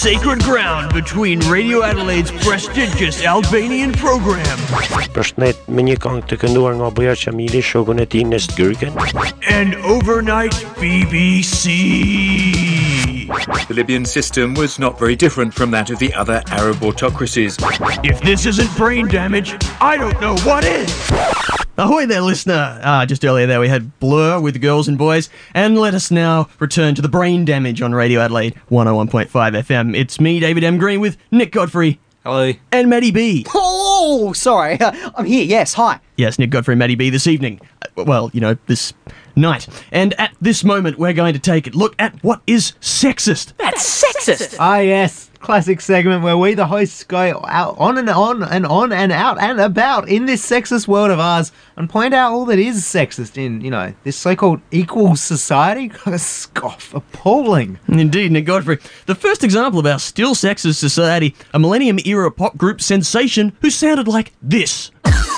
sacred ground between Radio Adelaide's prestigious Albanian program. Përshëndet, me një këngë të kënduar nga Buja Qamili, shokun e tij Nest Gürgen. And overnight BBC. The Libyan system was not very different from that of the other Arab autocracies. If this isn't brain damage, I don't know what is. Ahoy there, listener. Just earlier there we had Blur with Girls and Boys, and let us now return to the brain damage on Radio Adelaide 101.5 FM. It's me, David M. Green, with Nick Godfrey. Hello. And Maddie B. Oh, sorry. I'm here, yes, hi. Yes, Nick Godfrey and Maddie B this evening. Well, you know, this night. And at this moment, we're going to take a look at what is sexist. That's sexist. Ah, yes. Classic segment where we, the hosts, go out on and on and on and out and about in this sexist world of ours and point out all that is sexist in, you know, this so-called equal society. Scoff. Appalling. Indeed, Nick Godfrey. The first example of our still sexist society, a millennium-era pop group sensation who sounded like this.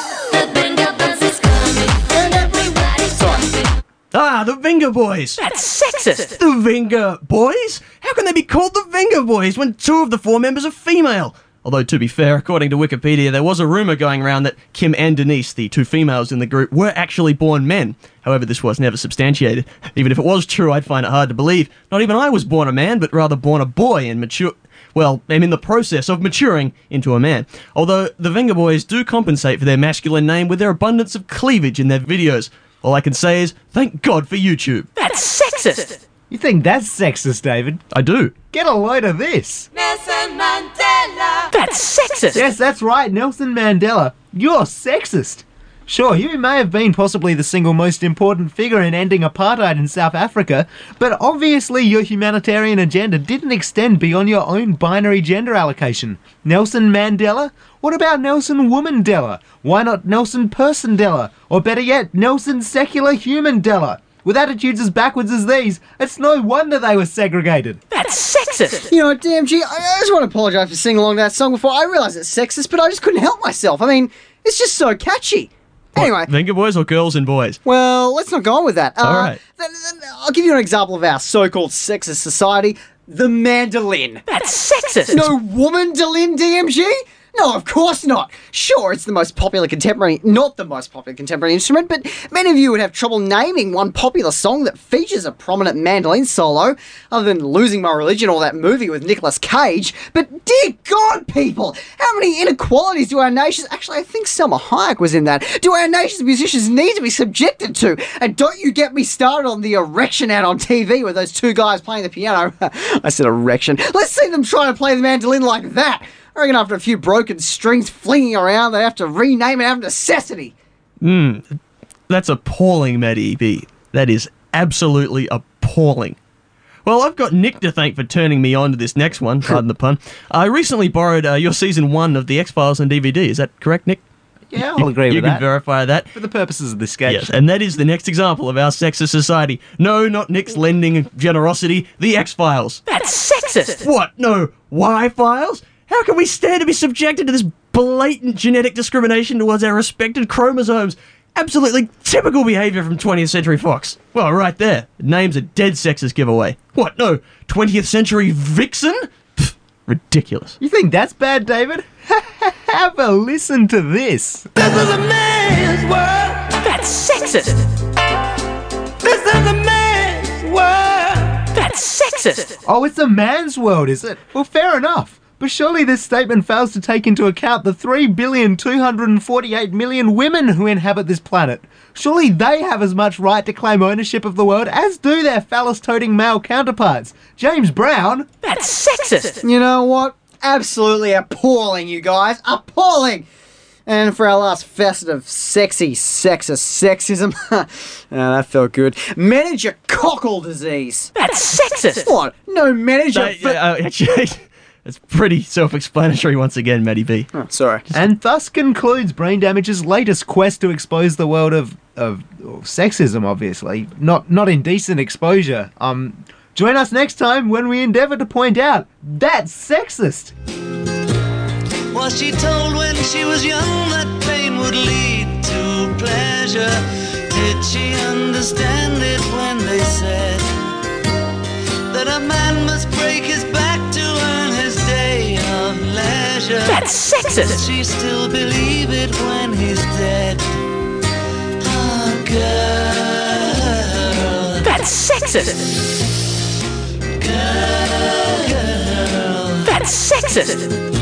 The Venga Boys. That's sexist. The Venga Boys? How can they be called the Venga Boys when two of the four members are female? Although, to be fair, according to Wikipedia, there was a rumour going around that Kim and Denise, the two females in the group, were actually born men. However, this was never substantiated. Even if it was true, I'd find it hard to believe. Not even I was born a man, but rather born a boy and I'm in the process of maturing into a man. Although, the Venga Boys do compensate for their masculine name with their abundance of cleavage in their videos. All I can say is, thank God for YouTube. That's sexist. You think that's sexist, David? I do. Get a load of this. Nelson Mandela. That's sexist. Yes, that's right, Nelson Mandela. You're sexist. Sure, you may have been possibly the single most important figure in ending apartheid in South Africa, but obviously your humanitarian agenda didn't extend beyond your own binary gender allocation. Nelson Mandela? What about Nelson Womandela? Why not Nelson Persondela? Or better yet, Nelson Secular Humandela? With attitudes as backwards as these, it's no wonder they were segregated. That's sexist. You know what, DMG, I just want to apologise for singing along that song before. I realise it's sexist, but I just couldn't help myself. I mean, it's just so catchy. Anyway. Venga Boys or Girls and Boys? Well, let's not go on with that. All right. I'll give you an example of our so-called sexist society. The mandolin. That's sexist. No woman-dolin, DMG? No, of course not. Sure, it's the most popular contemporary, not the most popular contemporary instrument, but many of you would have trouble naming one popular song that features a prominent mandolin solo, other than Losing My Religion or that movie with Nicolas Cage. But dear God, people, how many inequalities do our nations... Actually, I think Selma Hayek was in that. Do our nation's musicians need to be subjected to? And don't you get me started on the erection ad on TV with those two guys playing the piano. I said erection. Let's see them try to play the mandolin like that. I reckon after a few broken strings flinging around, they have to rename it out of necessity. That's appalling, Maddie B. That is absolutely appalling. Well, I've got Nick to thank for turning me on to this next one, pardon the pun. I recently borrowed your Season 1 of The X-Files on DVD. Is that correct, Nick? Yeah, I'll agree with that. You can verify that. For the purposes of this sketch. Yes, and that is the next example of our sexist society. No, not Nick's lending generosity, The X-Files. That's sexist! What? No, Y-Files? How can we stand to be subjected to this blatant genetic discrimination towards our respected chromosomes? Absolutely typical behaviour from 20th Century Fox. Well, right there. The name's a dead sexist giveaway. What, no, 20th Century Vixen? Pfft, ridiculous. You think that's bad, David? Have a listen to this. This is a man's world. That's sexist. This is a man's world. That's sexist. Oh, it's a man's world, is it? Well, fair enough. But surely this statement fails to take into account the 3,248,000,000 women who inhabit this planet. Surely they have as much right to claim ownership of the world as do their phallus-toting male counterparts. James Brown? That's sexist. You know what? Absolutely appalling, you guys. Appalling! And for our last facet of sexy sexist sexism, that felt good. Meningococcal disease. That's sexist. What? No Actually, it's pretty self-explanatory once again, Matty B. Oh, sorry. And thus concludes Brain Damage's latest quest to expose the world of sexism, obviously. Not indecent exposure. Join us next time when we endeavour to point out that's sexist. Was she told when she was young that pain would lead to pleasure? Did she understand it when they said that a man must break his back to earn his That's sexist. Does she still believe it when he's dead? Oh, girl. That's sexist. Girl. That's sexist.